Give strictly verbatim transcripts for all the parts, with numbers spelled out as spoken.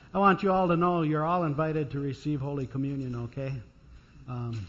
I want you all to know you're all invited to receive Holy Communion, okay? Um,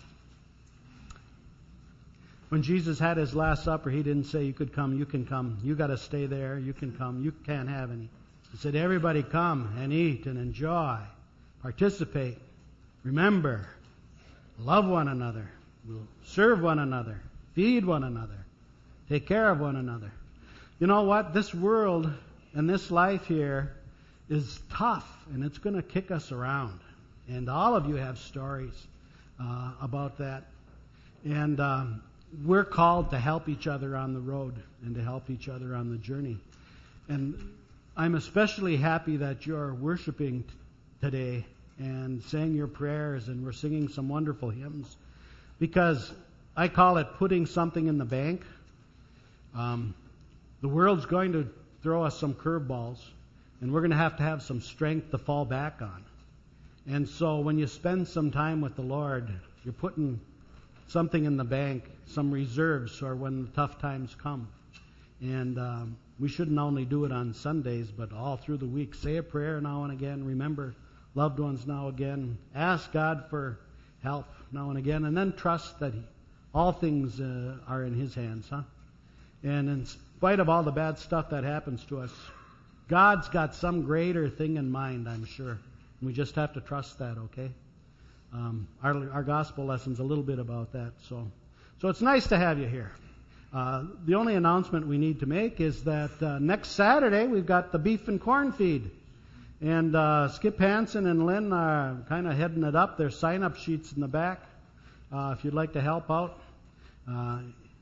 when Jesus had his Last Supper, he didn't say you could come, you can come. You got to stay there, you can come, you can't have any. He said everybody come and eat and enjoy, participate, remember, love one another, serve one another, feed one another, take care of one another. You know what? This world and this life here is tough, and it's going to kick us around. And all of you have stories uh, about that. And um, we're called to help each other on the road and to help each other on the journey. And I'm especially happy that you're worshiping t- today and saying your prayers, and we're singing some wonderful hymns, because I call it putting something in the bank. Um, the world's going to throw us some curveballs, and we're going to have to have some strength to fall back on. And so when you spend some time with the Lord, you're putting something in the bank, some reserves for when the tough times come. And um, we shouldn't only do it on Sundays, but all through the week. Say a prayer now and again. Remember loved ones now and again. Ask God for help now and again. And then trust that he, all things uh, are in His hands, huh? And in spite of all the bad stuff that happens to us, God's got some greater thing in mind, I'm sure. And we just have to trust that, okay? Um, our, our gospel lesson's a little bit about that. So, so it's nice to have you here. Uh, the only announcement we need to make is that uh, next Saturday we've got the beef and corn feed. And uh, Skip Hansen and Lynn are kind of heading it up. There's sign-up sheets in the back uh, if you'd like to help out. Uh,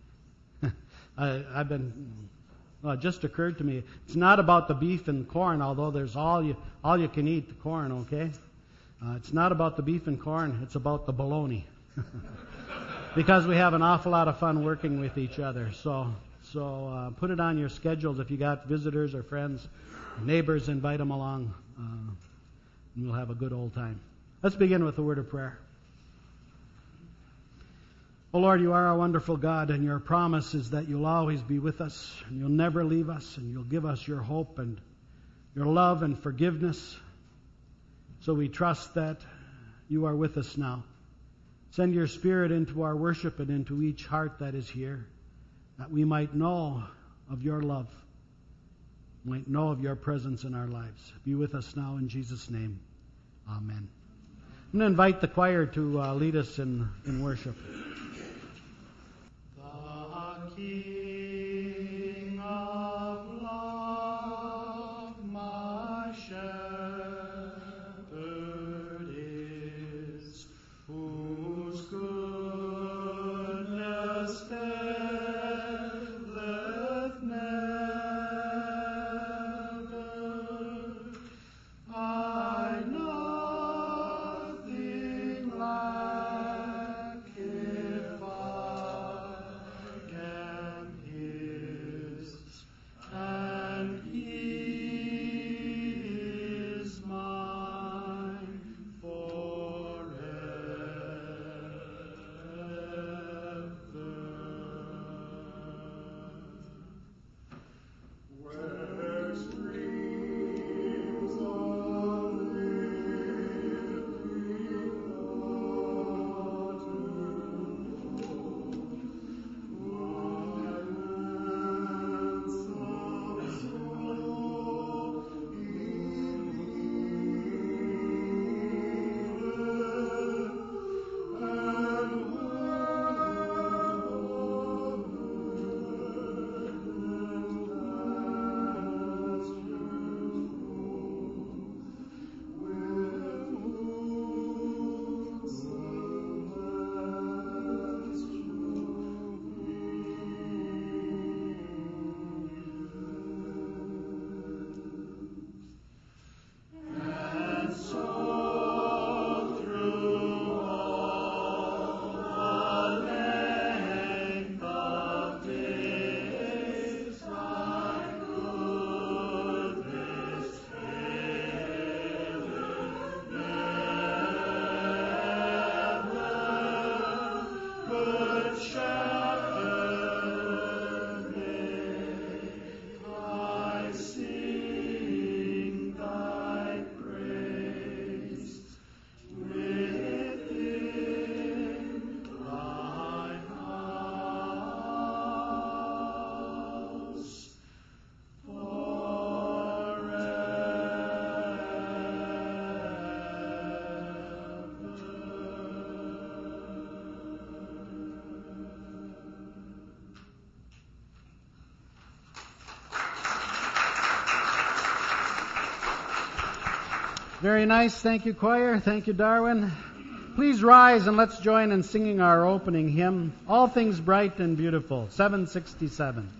I, I've been... Well, it just occurred to me, it's not about the beef and corn, although there's all you all you can eat, the corn, okay? Uh, it's not about the beef and corn, it's about the bologna. Because we have an awful lot of fun working with each other. So so uh, put it on your schedules if you got visitors or friends, neighbors, invite them along, uh, and we'll have a good old time. Let's begin with a word of prayer. Oh Lord, you are our wonderful God, and your promise is that you'll always be with us, and you'll never leave us, and you'll give us your hope and your love and forgiveness. So we trust that you are with us now. Send your Spirit into our worship and into each heart that is here, that we might know of your love, might know of your presence in our lives. Be with us now in Jesus' name. Amen. I'm going to invite the choir to uh, lead us in, in worship. King of love, my shepherd is, whose goodness faileth never. I nothing lack if I can Very nice. Thank you, choir. Thank you, Darwin. Please rise and let's join in singing our opening hymn, All Things Bright and Beautiful, seven sixty-seven.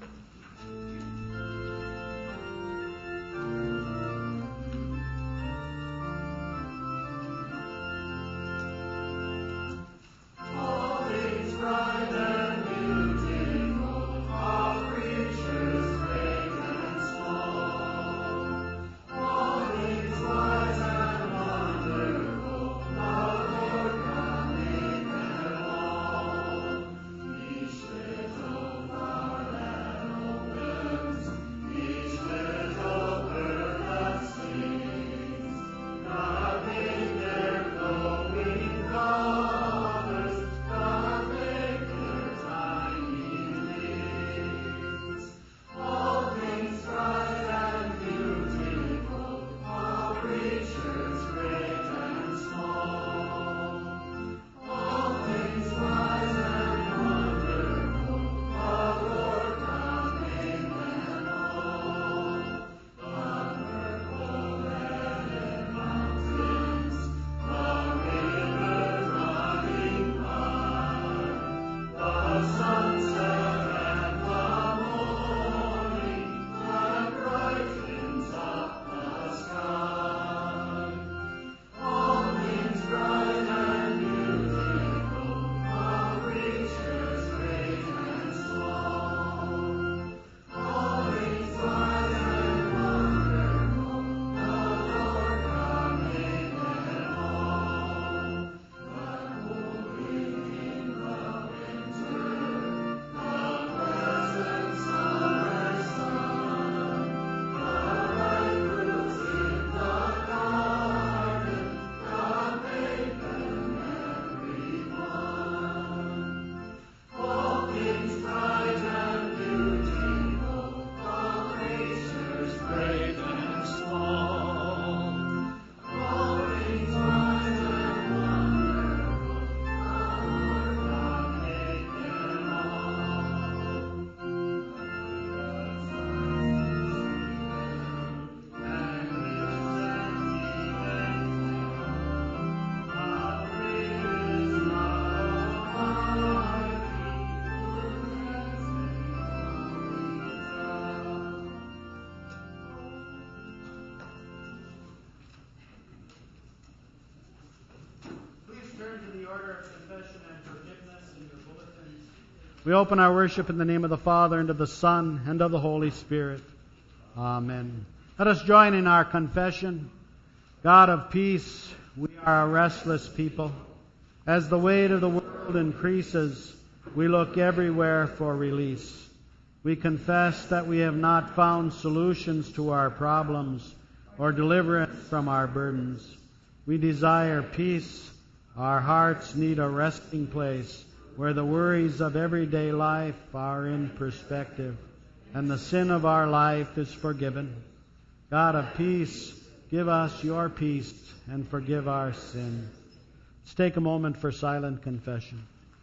We open our worship in the name of the Father, and of the Son, and of the Holy Spirit. Amen. Let us join in our confession. God of peace, we are a restless people. As the weight of the world increases, we look everywhere for release. We confess that we have not found solutions to our problems or deliverance from our burdens. We desire peace. Our hearts need a resting place where the worries of everyday life are in perspective and the sin of our life is forgiven. God of peace, give us your peace and forgive our sin. Let's take a moment for silent confession.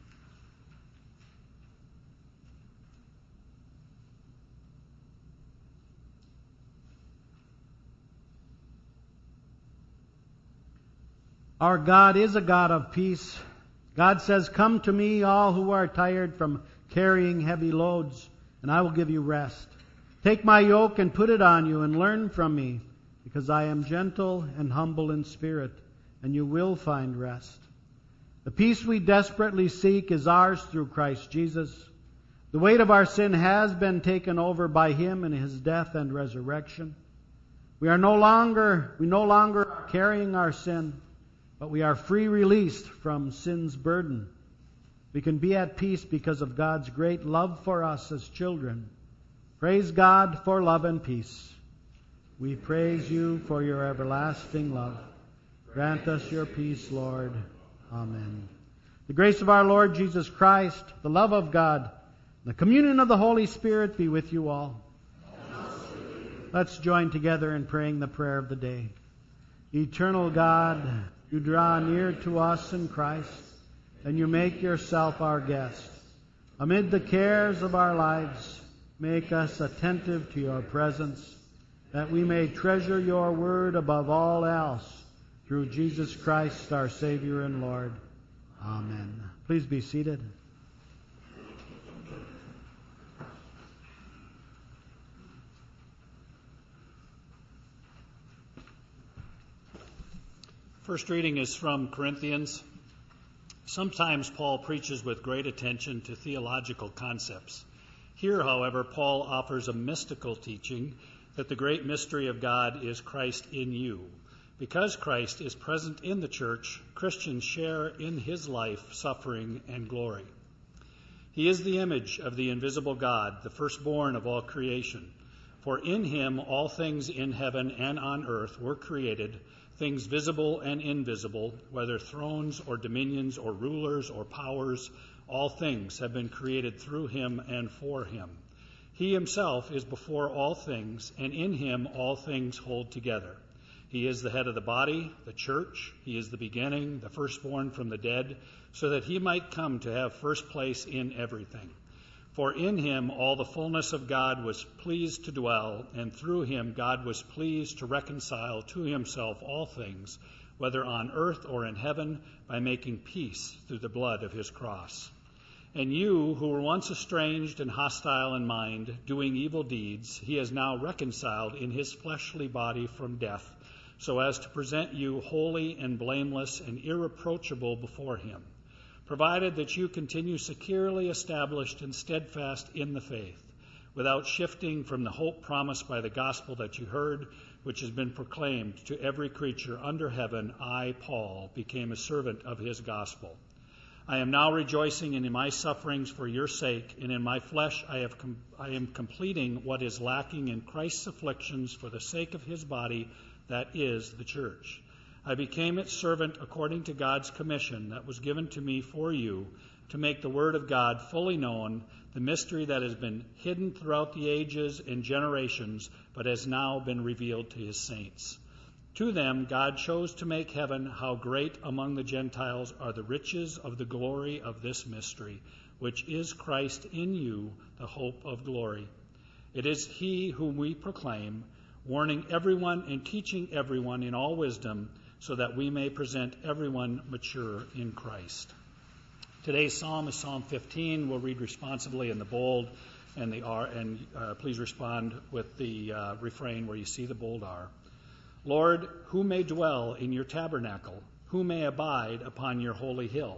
Our God is a God of peace. God says, "Come to me, all who are tired from carrying heavy loads, and I will give you rest. Take my yoke and put it on you, and learn from me, because I am gentle and humble in spirit, and you will find rest." The peace we desperately seek is ours through Christ Jesus. The weight of our sin has been taken over by Him in His death and resurrection. We are no longer, we no longer are carrying our sin, but we are free released from sin's burden. We can be at peace because of God's great love for us as children. Praise God for love and peace. We praise you for your everlasting love. Grant us your peace, Lord. Amen. The grace of our Lord Jesus Christ, the love of God, the communion of the Holy Spirit be with you all. Let's join together in praying the prayer of the day. Eternal God, you draw near to us in Christ, and you make yourself our guest. Amid the cares of our lives, make us attentive to your presence, that we may treasure your word above all else, through Jesus Christ, our Savior and Lord. Amen. Please be seated. First reading is from Corinthians. Sometimes Paul preaches with great attention to theological concepts. Here, however, Paul offers a mystical teaching that the great mystery of God is Christ in you. Because Christ is present in the church, Christians share in his life, suffering, and glory. He is the image of the invisible God, the firstborn of all creation. For in him all things in heaven and on earth were created, things visible and invisible, whether thrones or dominions or rulers or powers, all things have been created through him and for him. He himself is before all things, and in him all things hold together. He is the head of the body, the church. He is the beginning, the firstborn from the dead, so that he might come to have first place in everything. For in him all the fullness of God was pleased to dwell, and through him God was pleased to reconcile to himself all things, whether on earth or in heaven, by making peace through the blood of his cross. And you, who were once estranged and hostile in mind, doing evil deeds, he has now reconciled in his fleshly body from death, so as to present you holy and blameless and irreproachable before him, provided that you continue securely established and steadfast in the faith, without shifting from the hope promised by the gospel that you heard, which has been proclaimed to every creature under heaven. I, Paul, became a servant of his gospel. I am now rejoicing in my sufferings for your sake, and in my flesh I, have com- I am completing what is lacking in Christ's afflictions for the sake of his body, that is, the church. I became its servant according to God's commission that was given to me for you, to make the word of God fully known, the mystery that has been hidden throughout the ages and generations, but has now been revealed to his saints. To them God chose to make heaven, how great among the Gentiles are the riches of the glory of this mystery, which is Christ in you, the hope of glory. It is he whom we proclaim, warning everyone and teaching everyone in all wisdom, so that we may present everyone mature in Christ. Today's psalm is Psalm fifteen. We'll read responsibly in the bold and the R, and uh, please respond with the uh, refrain where you see the bold R. Lord, who may dwell in your tabernacle? Who may abide upon your holy hill?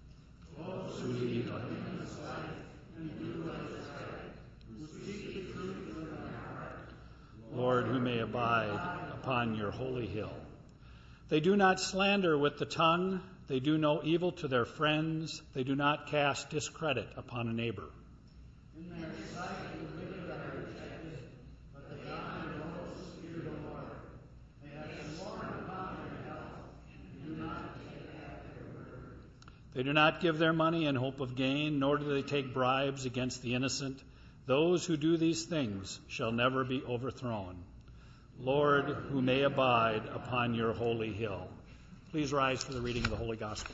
Those who lead in his life and do what is right, who speak the truth from their heart. Lord, who may abide upon your holy hill. They do not slander with the tongue. They do no evil to their friends. They do not cast discredit upon a neighbor. In their sight the wicked are rejected, but the godly those who fear the Lord. They have sworn upon their health and do not take back their word. They do not give their money in hope of gain, nor do they take bribes against the innocent. Those who do these things shall never be overthrown. Lord, who may abide upon your holy hill. Please rise for the reading of the Holy Gospel.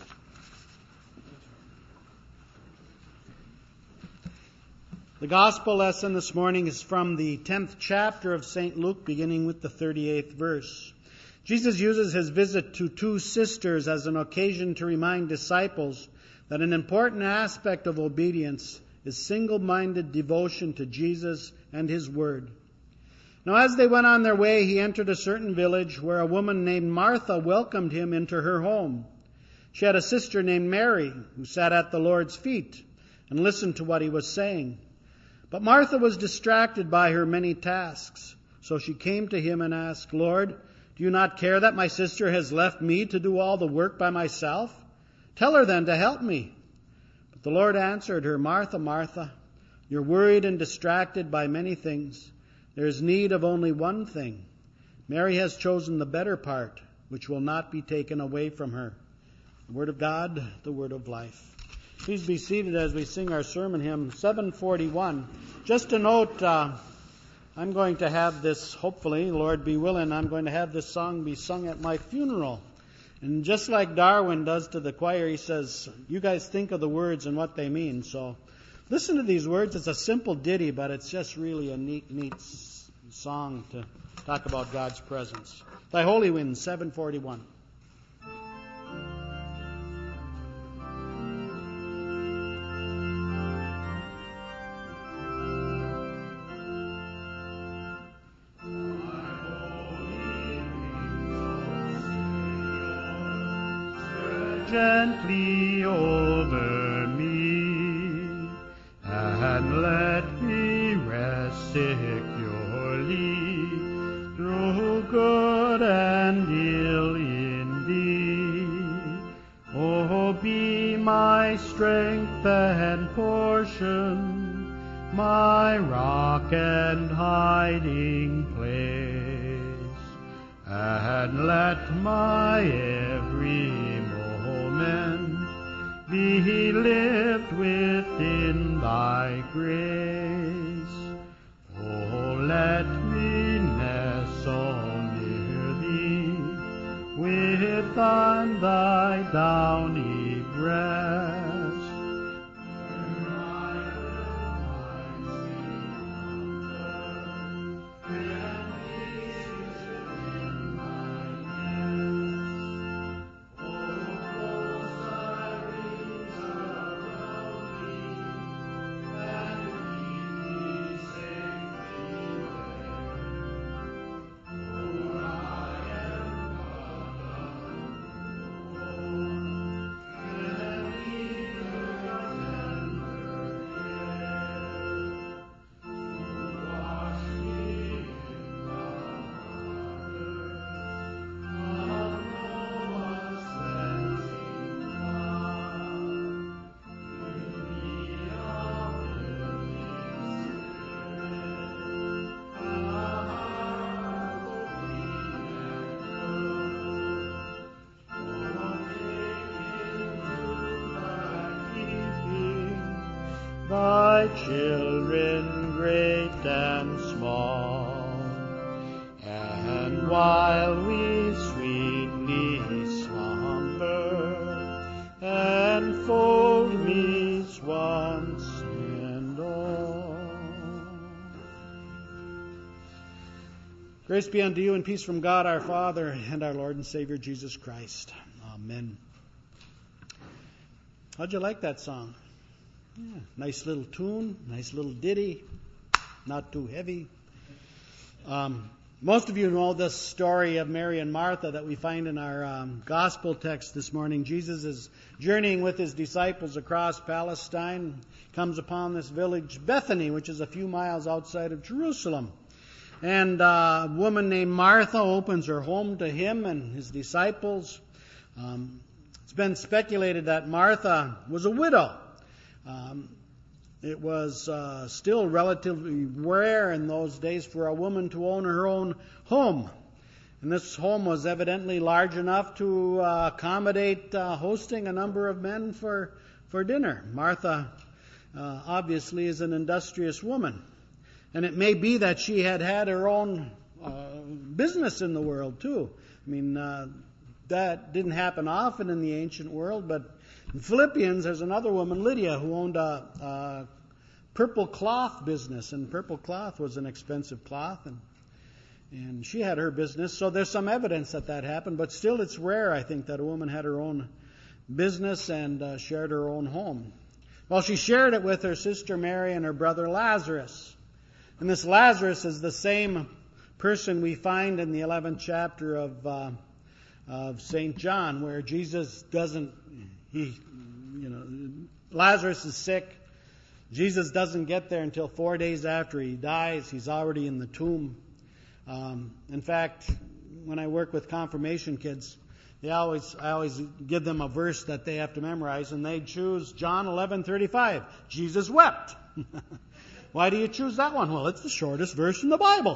The Gospel lesson this morning is from the tenth chapter of Saint Luke, beginning with the thirty-eighth verse. Jesus uses his visit to two sisters as an occasion to remind disciples that an important aspect of obedience is single-minded devotion to Jesus and his word. Now as they went on their way, he entered a certain village where a woman named Martha welcomed him into her home. She had a sister named Mary who sat at the Lord's feet and listened to what he was saying. But Martha was distracted by her many tasks. So she came to him and asked, Lord, do you not care that my sister has left me to do all the work by myself? Tell her then to help me. But the Lord answered her, Martha, Martha, you're worried and distracted by many things. There is need of only one thing. Mary has chosen the better part, which will not be taken away from her. The word of God, the word of life. Please be seated as we sing our sermon hymn, seven forty-one. Just a note, uh, I'm going to have this, hopefully, Lord be willing, I'm going to have this song be sung at my funeral. And just like Darwin does to the choir, he says, you guys think of the words and what they mean. So listen to these words. It's a simple ditty, but it's just really a neat, neat song to talk about God's presence. Thy Holy Wind, seven forty-one. gently over me, and let me rest securely through good and ill indeed. Oh, be my strength and portion, my rock and hiding place, and let my every moment be lived within thy grace. Oh, let me nestle near thee within thy downy breast. Thy children great and small, and while we sweetly slumber, enfold me once and all. Grace be unto you and peace from God our Father and our Lord and Savior Jesus Christ. Amen. How'd you like that song? Yeah, nice little tune, nice little ditty, not too heavy. Um, most of you know this story of Mary and Martha that we find in our um, gospel text this morning. Jesus is journeying with his disciples across Palestine, comes upon this village Bethany, which is a few miles outside of Jerusalem. And uh, a woman named Martha opens her home to him and his disciples. Um, it's been speculated that Martha was a widow. Um, it was uh, still relatively rare in those days for a woman to own her own home. And this home was evidently large enough to uh, accommodate uh, hosting a number of men for, for dinner. Martha uh, obviously is an industrious woman. And it may be that she had had her own uh, business in the world too. I mean, uh, that didn't happen often in the ancient world, but in Philippians, there's another woman, Lydia, who owned a, a purple cloth business, and purple cloth was an expensive cloth, and and she had her business. So there's some evidence that that happened, but still it's rare, I think, that a woman had her own business and uh, shared her own home. Well, she shared it with her sister Mary and her brother Lazarus. And this Lazarus is the same person we find in the eleventh chapter of uh, of Saint John, where Jesus doesn't, he, you know, Lazarus is sick. Jesus doesn't get there until four days after he dies. He's already in the tomb. Um, in fact, when I work with confirmation kids, they always, I always give them a verse that they have to memorize, and they choose John eleven thirty-five. Jesus wept. Why do you choose that one? Well, it's the shortest verse in the Bible.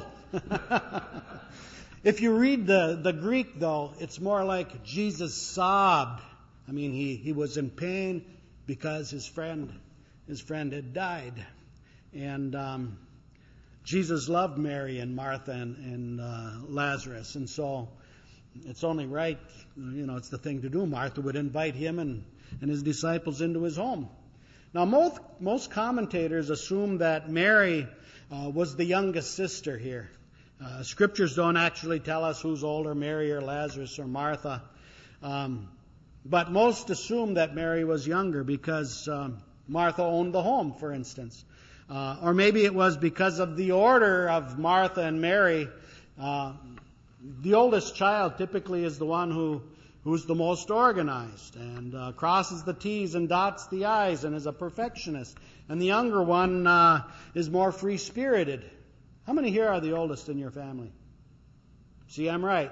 If you read the, the Greek, though, it's more like Jesus sobbed. I mean, he, he was in pain because his friend his friend had died. And um, Jesus loved Mary and Martha and, and uh, Lazarus. And so it's only right, you know, it's the thing to do. Martha would invite him and, and his disciples into his home. Now, most, most commentators assume that Mary uh, was the youngest sister here. Uh, scriptures don't actually tell us who's older, Mary or Lazarus or Martha. Um, but most assume that Mary was younger because um, Martha owned the home, for instance. Uh, or maybe it was because of the order of Martha and Mary. Uh, the oldest child typically is the one who who's the most organized and uh, crosses the T's and dots the I's and is a perfectionist. And the younger one uh, is more free-spirited. How many here are the oldest in your family? See, I'm right.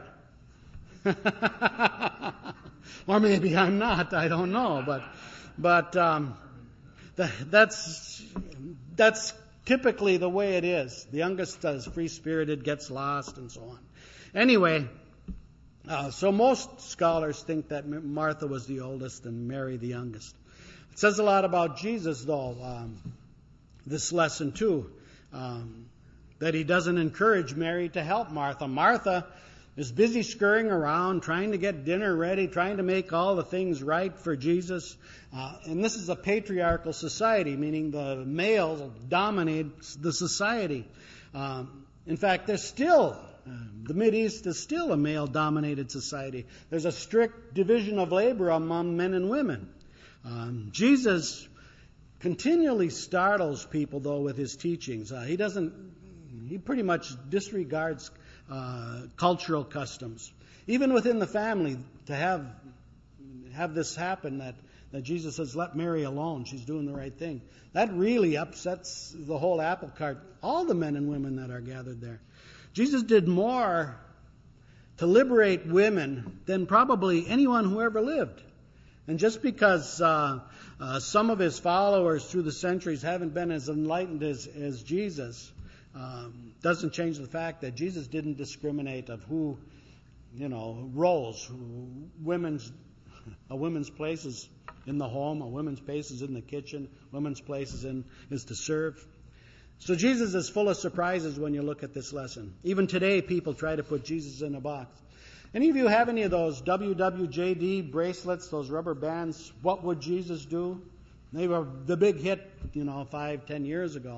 Or maybe I'm not. I don't know. But but um, the, that's that's typically the way it is. The youngest is free-spirited, gets lost, and so on. Anyway, uh, so most scholars think that Martha was the oldest and Mary the youngest. It says a lot about Jesus, though, um, this lesson too, um, that he doesn't encourage Mary to help Martha. Martha is busy scurrying around, trying to get dinner ready, trying to make all the things right for Jesus. Uh, and this is a patriarchal society, meaning the male dominates the society. Um, in fact, there's still, uh, the Mideast is still a male-dominated society. There's a strict division of labor among men and women. Um, Jesus continually startles people, though, with his teachings. Uh, he doesn't, he pretty much disregards Uh, cultural customs. Even within the family, to have have this happen, that, that Jesus says, let Mary alone, she's doing the right thing. That really upsets the whole apple cart, all the men and women that are gathered there. Jesus did more to liberate women than probably anyone who ever lived. And just because uh, uh, some of his followers through the centuries haven't been as enlightened as, as Jesus, Um, doesn't change the fact that Jesus didn't discriminate of who, you know, roles. Women's, a woman's place is in the home, a woman's place is in the kitchen, women's place is, in, is to serve. So Jesus is full of surprises when you look at this lesson. Even today, people try to put Jesus in a box. Any of you have any of those W W J D bracelets, those rubber bands? What would Jesus do? They were the big hit, you know, five, ten years ago.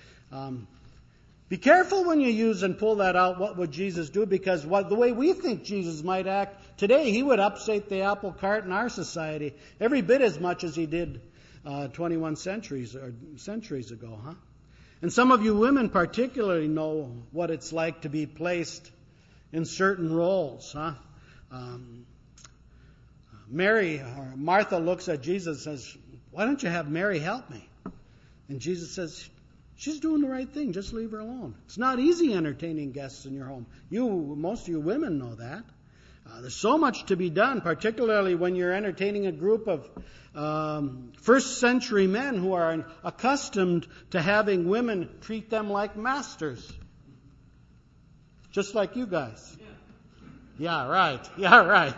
Um, Be careful when you use and pull that out, what would Jesus do? Because what, the way we think Jesus might act today, he would upset the apple cart in our society every bit as much as he did uh, twenty-one centuries or centuries ago, huh? And some of you women particularly know what it's like to be placed in certain roles, huh? Um, Mary, or Martha looks at Jesus and says, why don't you have Mary help me? And Jesus says, she's doing the right thing. Just leave her alone. It's not easy entertaining guests in your home. You, most of you women know that. Uh, there's so much to be done, particularly when you're entertaining a group of um, first century men who are accustomed to having women treat them like masters. Just like you guys. Yeah, right. Yeah, right.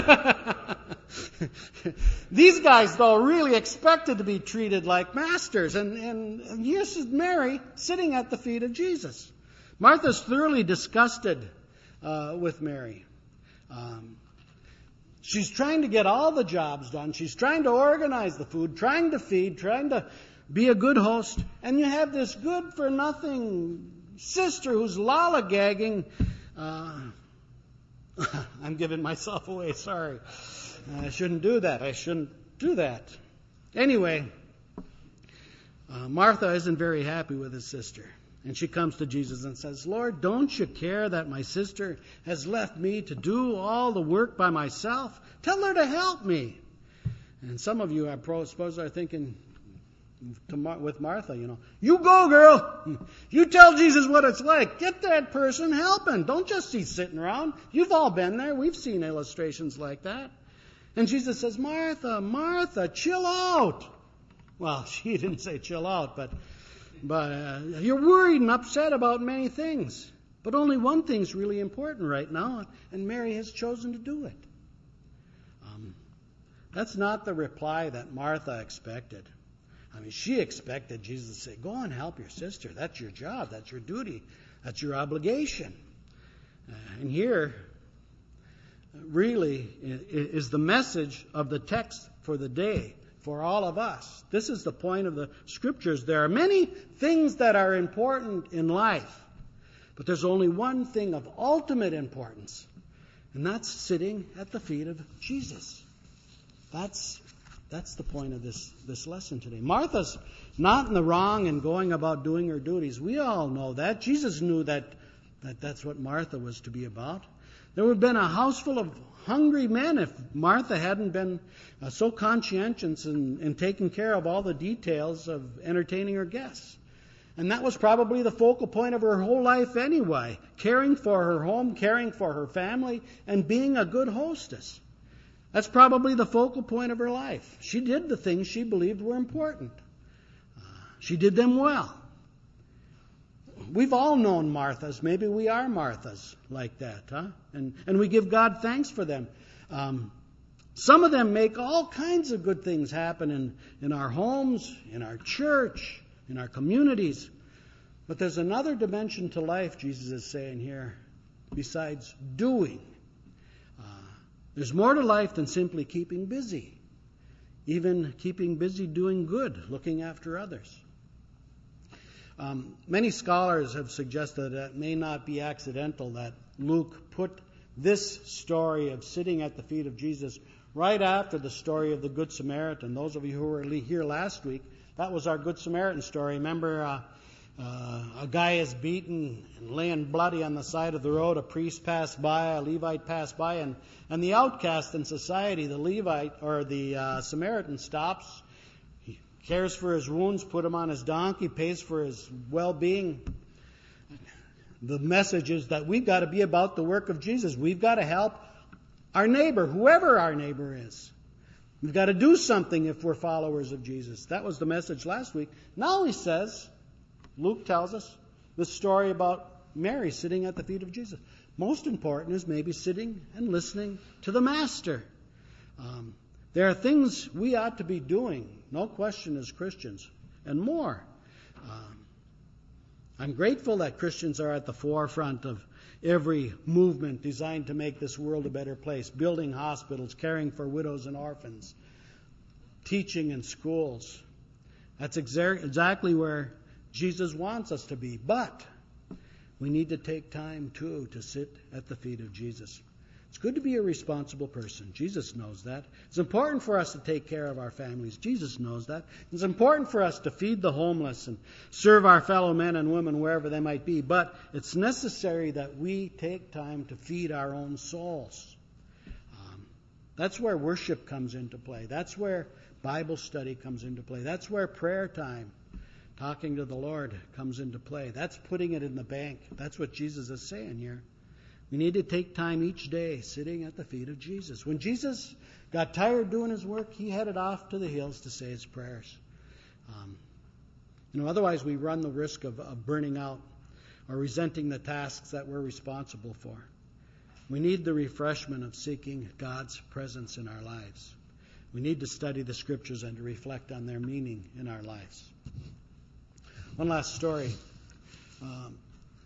These guys, though, really expected to be treated like masters. And, and, and here's Mary sitting at the feet of Jesus. Martha's thoroughly disgusted uh, with Mary. Um, she's trying to get all the jobs done. She's trying to organize the food, trying to feed, trying to be a good host. And you have this good-for-nothing sister who's lollygagging. Uh, I'm giving myself away, sorry. I shouldn't do that. I shouldn't do that. Anyway, uh, Martha isn't very happy with his sister. And she comes to Jesus and says, Lord, don't you care that my sister has left me to do all the work by myself? Tell her to help me. And some of you, I suppose, are thinking to Mar- with Martha, you know, you go, girl. You tell Jesus what it's like. Get that person helping. Don't just be sitting around. You've all been there. We've seen illustrations like that. And Jesus says, Martha, Martha, chill out. Well, she didn't say chill out, but but uh, you're worried and upset about many things. But only one thing's really important right now, and Mary has chosen to do it. Um, that's not the reply that Martha expected. I mean, she expected Jesus to say, go and help your sister. That's your job. That's your duty. That's your obligation. Uh, and here, really, is the message of the text for the day, for all of us. This is the point of the Scriptures. There are many things that are important in life, but there's only one thing of ultimate importance, and that's sitting at the feet of Jesus. That's That's the point of this, this lesson today. Martha's not in the wrong in going about doing her duties. We all know that. Jesus knew that, that that's what Martha was to be about. There would have been a house full of hungry men if Martha hadn't been uh, so conscientious in, in taking care of all the details of entertaining her guests. And that was probably the focal point of her whole life anyway, caring for her home, caring for her family, and being a good hostess. That's probably the focal point of her life. She did the things she believed were important. Uh, she did them well. We've all known Marthas. Maybe we are Marthas like that, huh? And and we give God thanks for them. Um, some of them make all kinds of good things happen in, in our homes, in our church, in our communities. But there's another dimension to life, Jesus is saying here, besides doing. Uh, there's more to life than simply keeping busy. Even keeping busy doing good, looking after others. Um, many scholars have suggested that it may not be accidental that Luke put this story of sitting at the feet of Jesus right after the story of the Good Samaritan. Those of you who were here last week, that was our Good Samaritan story. Remember, uh, uh, a guy is beaten and laying bloody on the side of the road. A priest passed by, a Levite passed by, and, and the outcast in society, the Levite or the uh, Samaritan, stops. He cares for his wounds, put him on his donkey, pays for his well-being. The message is that we've got to be about the work of Jesus. We've got to help our neighbor, whoever our neighbor is. We've got to do something if we're followers of Jesus. That was the message last week. Now he says, Luke tells us, the story about Mary sitting at the feet of Jesus. Most important is maybe sitting and listening to the Master. Um, there are things we ought to be doing, no question, as Christians, and more. Um, I'm grateful that Christians are at the forefront of every movement designed to make this world a better place. Building hospitals, caring for widows and orphans, teaching in schools. That's exa- exactly where Jesus wants us to be. But we need to take time, too, to sit at the feet of Jesus. It's good to be a responsible person. Jesus knows that. It's important for us to take care of our families. Jesus knows that. It's important for us to feed the homeless and serve our fellow men and women wherever they might be. But it's necessary that we take time to feed our own souls. Um, that's where worship comes into play. That's where Bible study comes into play. That's where prayer time, talking to the Lord, comes into play. That's putting it in the bank. That's what Jesus is saying here. We need to take time each day sitting at the feet of Jesus. When Jesus got tired doing his work, he headed off to the hills to say his prayers. Um, you know, otherwise we run the risk of, of burning out or resenting the tasks that we're responsible for. We need the refreshment of seeking God's presence in our lives. We need to study the Scriptures and to reflect on their meaning in our lives. One last story. Um,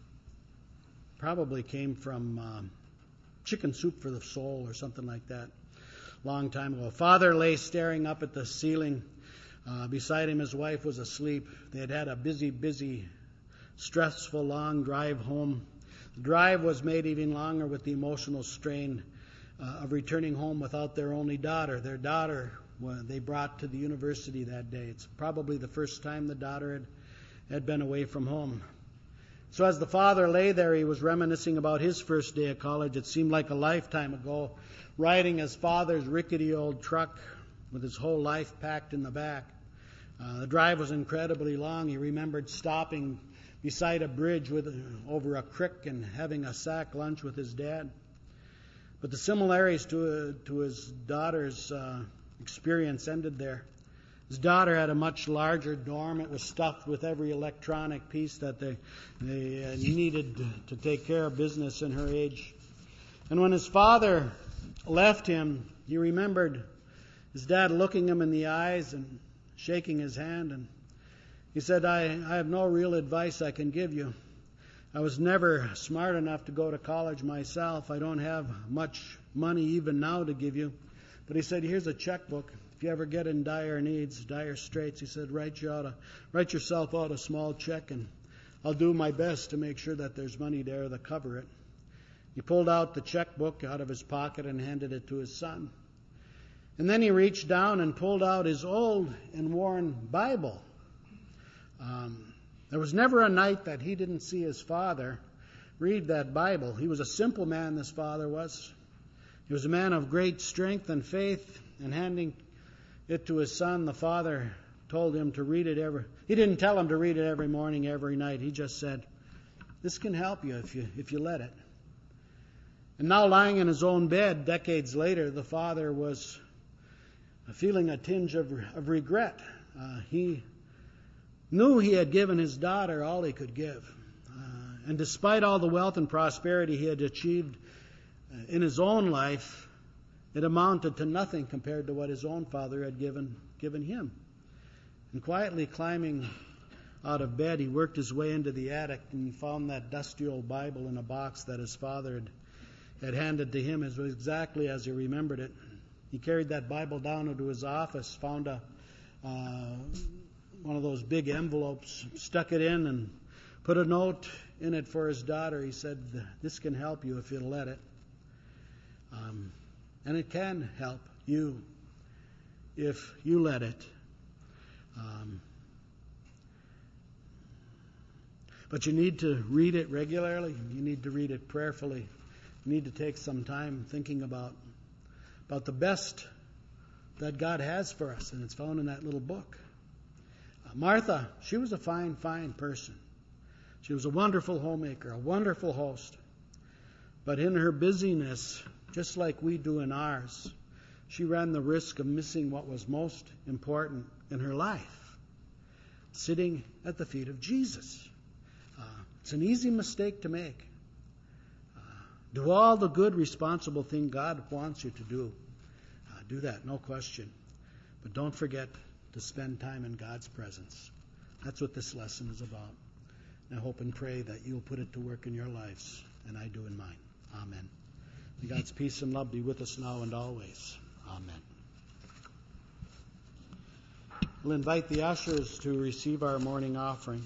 Probably came from um, Chicken Soup for the Soul or something like that, long time ago. Father lay staring up at the ceiling. Uh, beside him, his wife was asleep. They had had a busy, busy, stressful, long drive home. The drive was made even longer with the emotional strain uh, of returning home without their only daughter. Their daughter, well, they brought to the university that day. It's probably the first time the daughter had, had been away from home. So as the father lay there, he was reminiscing about his first day at college. It seemed like a lifetime ago, riding his father's rickety old truck with his whole life packed in the back. Uh, the drive was incredibly long. He remembered stopping beside a bridge with over a creek and having a sack lunch with his dad. But the similarities to, uh, to his daughter's uh, experience ended there. His daughter had a much larger dorm. It was stuffed with every electronic piece that they, they uh, needed to take care of business in her age. And when his father left him, he remembered his dad looking him in the eyes and shaking his hand. And he said, I, I have no real advice I can give you. I was never smart enough to go to college myself. I don't have much money even now to give you. But he said, here's a checkbook. If you ever get in dire needs, dire straits, he said, write you out a, write yourself out a small check, and I'll do my best to make sure that there's money there to cover it. He pulled out the checkbook out of his pocket and handed it to his son. And then he reached down and pulled out his old and worn Bible. Um, there was never a night that he didn't see his father read that Bible. He was a simple man, this father was. He was a man of great strength and faith, and handing it to his son, the father told him to read it every... He didn't tell him to read it every morning, every night. He just said, this can help you if you if you let it. And now lying in his own bed, decades later, the father was feeling a tinge of, of regret. Uh, he knew he had given his daughter all he could give. Uh, and despite all the wealth and prosperity he had achieved uh, in his own life, it amounted to nothing compared to what his own father had given given him. And quietly climbing out of bed, he worked his way into the attic and found that dusty old Bible in a box that his father had, had handed to him. It was exactly as he remembered it. He carried that Bible down into his office, found a uh, one of those big envelopes, stuck it in, and put a note in it for his daughter. He said, this can help you if you'll let it. Um, and it can help you if you let it. Um, but you need to read it regularly. You need to read it prayerfully. You need to take some time thinking about, about the best that God has for us, and it's found in that little book. Uh, Martha, she was a fine, fine person. She was a wonderful homemaker, a wonderful host. But in her busyness, just like we do in ours, she ran the risk of missing what was most important in her life, sitting at the feet of Jesus. Uh, it's an easy mistake to make. Uh, do all the good, responsible thing God wants you to do. Uh, do that, no question. But don't forget to spend time in God's presence. That's what this lesson is about. And I hope and pray that you'll put it to work in your lives, and I do in mine. Amen. May God's peace and love be with us now and always. Amen. We'll invite the ushers to receive our morning offering.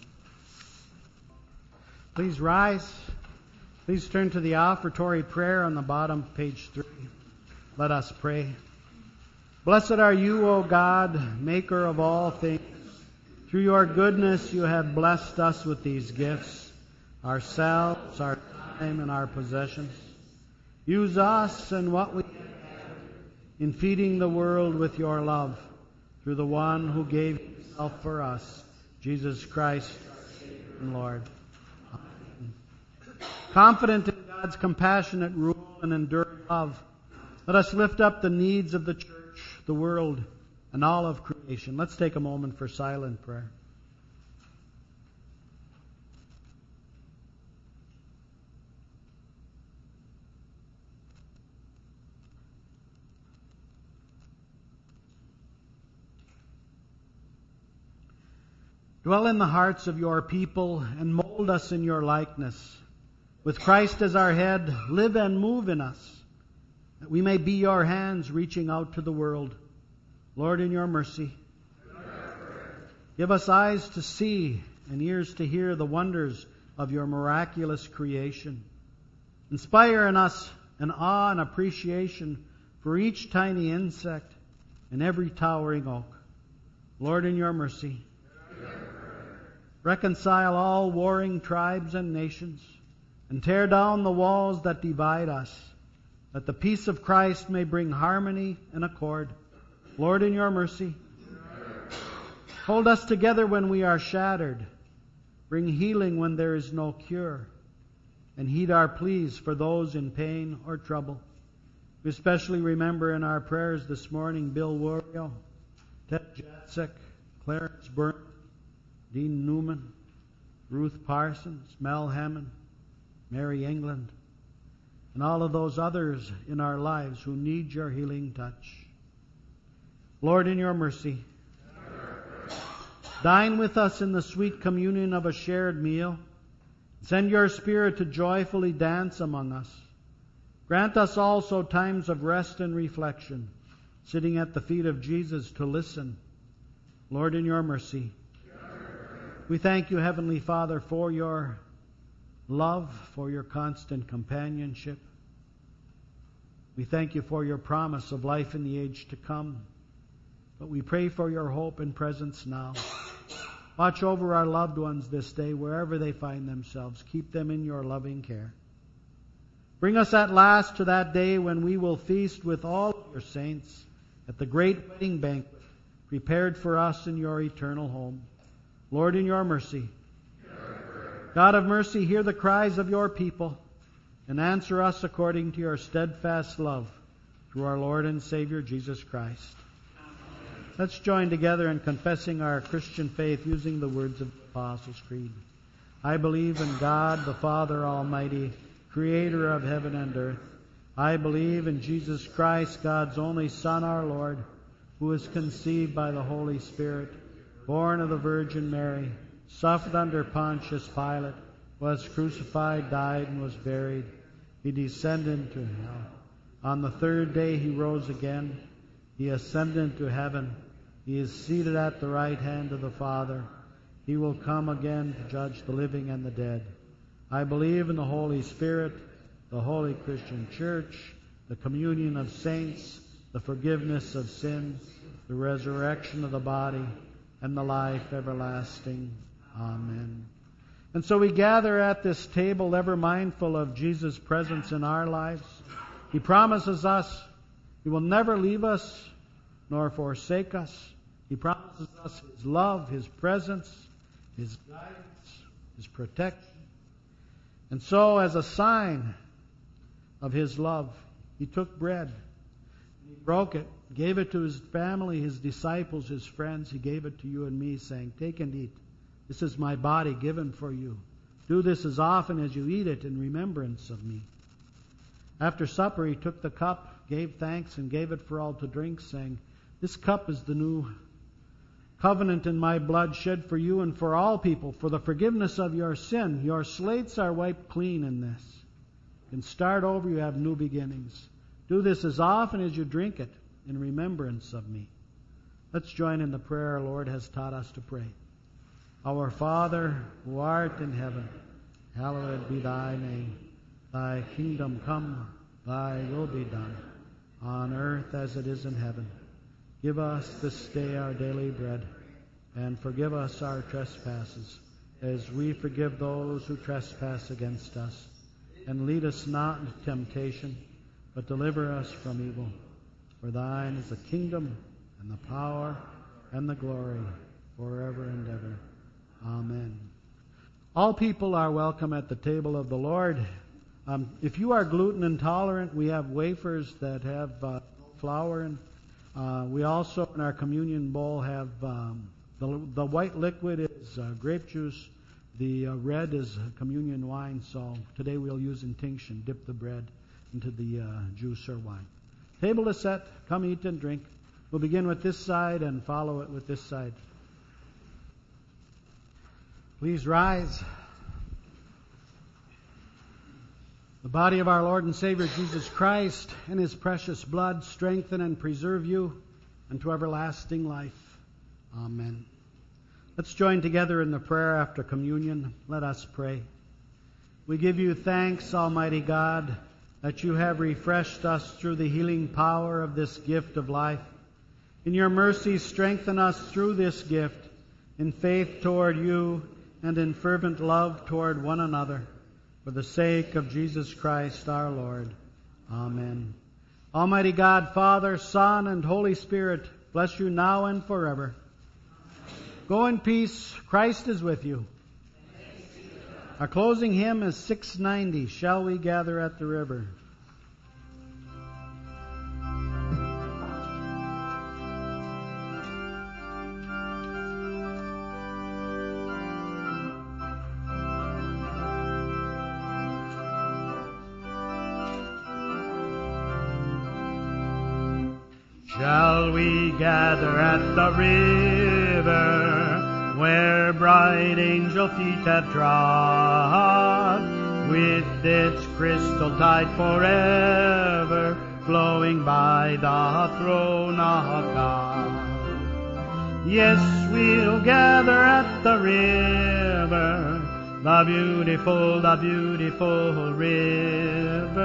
Please rise. Please turn to the offertory prayer on the bottom, page three. Let us pray. Blessed are you, O God, maker of all things. Through your goodness you have blessed us with these gifts, ourselves, our time, and our possessions. Use us and what we have in feeding the world with your love, through the one who gave himself for us, Jesus Christ, our Savior and Lord. Amen. Confident in God's compassionate rule and enduring love, let us lift up the needs of the church, the world, and all of creation. Let's take a moment for silent prayer. Dwell in the hearts of your people and mold us in your likeness. With Christ as our head, live and move in us, that we may be your hands reaching out to the world. Lord, in your mercy, give us eyes to see and ears to hear the wonders of your miraculous creation. Inspire in us an awe and appreciation for each tiny insect and every towering oak. Lord, in your mercy, reconcile all warring tribes and nations, and tear down the walls that divide us, that the peace of Christ may bring harmony and accord. Lord, in your mercy, hold us together when we are shattered, bring healing when there is no cure, and heed our pleas for those in pain or trouble. We especially remember in our prayers this morning Bill Wario, Ted Jacek, Clarence Byrne, Dean Newman, Ruth Parsons, Mel Hammond, Mary England, and all of those others in our lives who need your healing touch. Lord, in your mercy, dine with us in the sweet communion of a shared meal. Send your Spirit to joyfully dance among us. Grant us also times of rest and reflection, sitting at the feet of Jesus to listen. Lord, in your mercy, we thank you, Heavenly Father, for your love, for your constant companionship. We thank you for your promise of life in the age to come. But we pray for your hope and presence now. Watch over our loved ones this day, wherever they find themselves. Keep them in your loving care. Bring us at last to that day when we will feast with all of your saints at the great wedding banquet prepared for us in your eternal home. Lord, in your mercy, God of mercy, hear the cries of your people and answer us according to your steadfast love through our Lord and Savior Jesus Christ. Let's join together in confessing our Christian faith using the words of the Apostles' Creed. I believe in God, the Father Almighty, creator of heaven and earth. I believe in Jesus Christ, God's only Son, our Lord, who was conceived by the Holy Spirit, born of the Virgin Mary, suffered under Pontius Pilate, was crucified, died, and was buried. He descended into hell. On the third day he rose again. He ascended into heaven. He is seated at the right hand of the Father. He will come again to judge the living and the dead. I believe in the Holy Spirit, the holy Christian Church, the communion of saints, the forgiveness of sins, the resurrection of the body, and the life everlasting. Amen. And so we gather at this table ever mindful of Jesus' presence in our lives. He promises us He will never leave us nor forsake us. He promises us His love, His presence, His guidance, His protection. And so as a sign of His love, He took bread. He broke it, gave it to His family, His disciples, His friends. He gave it to you and me, saying, "Take and eat. This is my body given for you. Do this as often as you eat it in remembrance of me." After supper, He took the cup, gave thanks, and gave it for all to drink, saying, "This cup is the new covenant in my blood, shed for you and for all people, for the forgiveness of your sin. Your slates are wiped clean in this. You can start over, you have new beginnings. Do this as often as you drink it in remembrance of me." Let's join in the prayer our Lord has taught us to pray. Our Father, who art in heaven, hallowed be thy name. Thy kingdom come, thy will be done, on earth as it is in heaven. Give us this day our daily bread, and forgive us our trespasses, as we forgive those who trespass against us. And lead us not into temptation, but deliver us from evil. For thine is the kingdom, and the power, and the glory, forever and ever. Amen. All people are welcome at the table of the Lord. Um, if you are gluten intolerant, we have wafers that have uh, flour in. Uh, we also, in our communion bowl, have um, the, the white liquid is uh, grape juice. The uh, red is communion wine. So today we'll use intinction. Dip the bread into the uh, juice or wine. Table is set. Come eat and drink. We'll begin with this side and follow it with this side. Please rise. The body of our Lord and Savior Jesus Christ and His precious blood strengthen and preserve you unto everlasting life. Amen. Let's join together in the prayer after communion. Let us pray. We give you thanks, Almighty God, that you have refreshed us through the healing power of this gift of life. In your mercy, strengthen us through this gift in faith toward you and in fervent love toward one another. For the sake of Jesus Christ our Lord. Amen. Almighty God, Father, Son, and Holy Spirit, bless you now and forever. Go in peace. Christ is with you. Our closing hymn is six ninety, Shall We Gather at the River? Shall we gather at the river, where bright angel feet have trod, with its crystal tide forever flowing by the throne of God? Yes, we'll gather at the river, the beautiful, the beautiful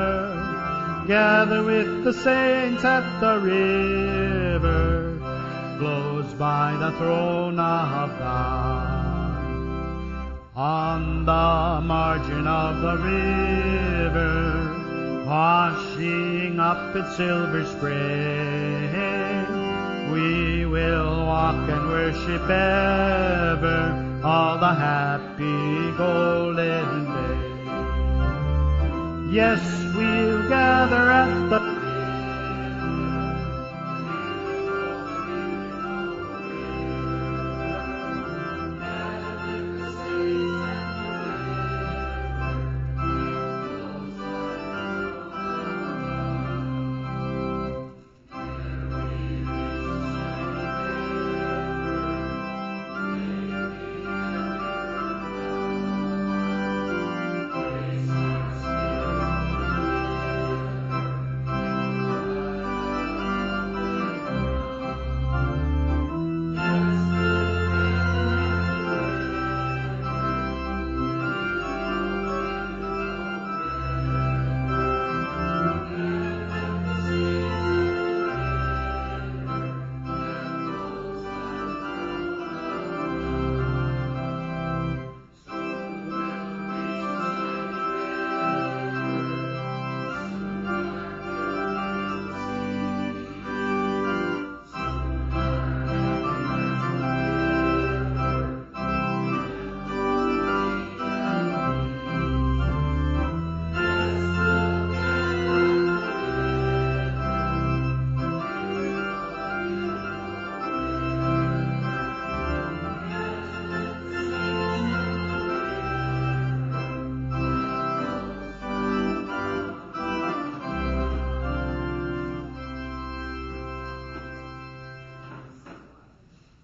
river. Gather with the saints at the river, flows by the throne of God. On the margin of the river, washing up its silver spray, we will walk and worship ever all the happy golden day. Yes, we'll gather at the